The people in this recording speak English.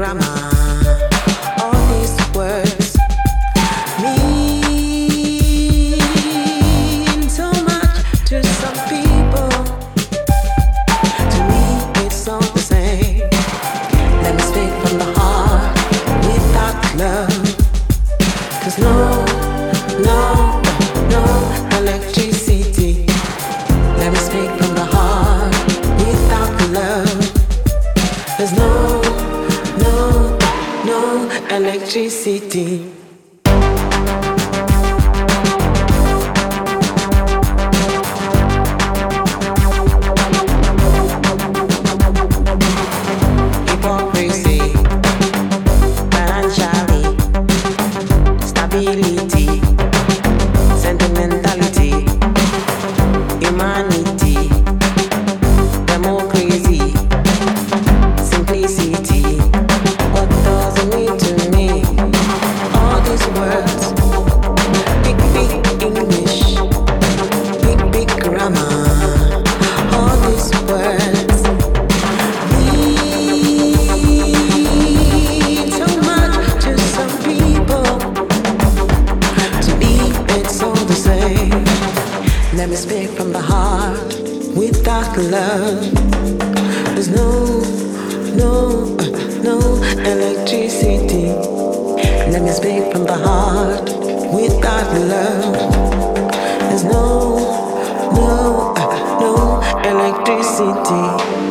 grammar. All these words mean so much to some people. To me, it's all the same. Let me speak from the heart without love. 'Cause no electricity. Let me speak from the heart without love. There's no electricity. Hypocrisy, financially, stability, sentimentality, humanity, democracy, simplicity. What does it mean to me? All these words, big English, big grammar. All these words mean so much to some people. To me, it's all the same. Let me speak from the heart without love. There's no electricity. Let me speak from the heart without love. There's no electricity.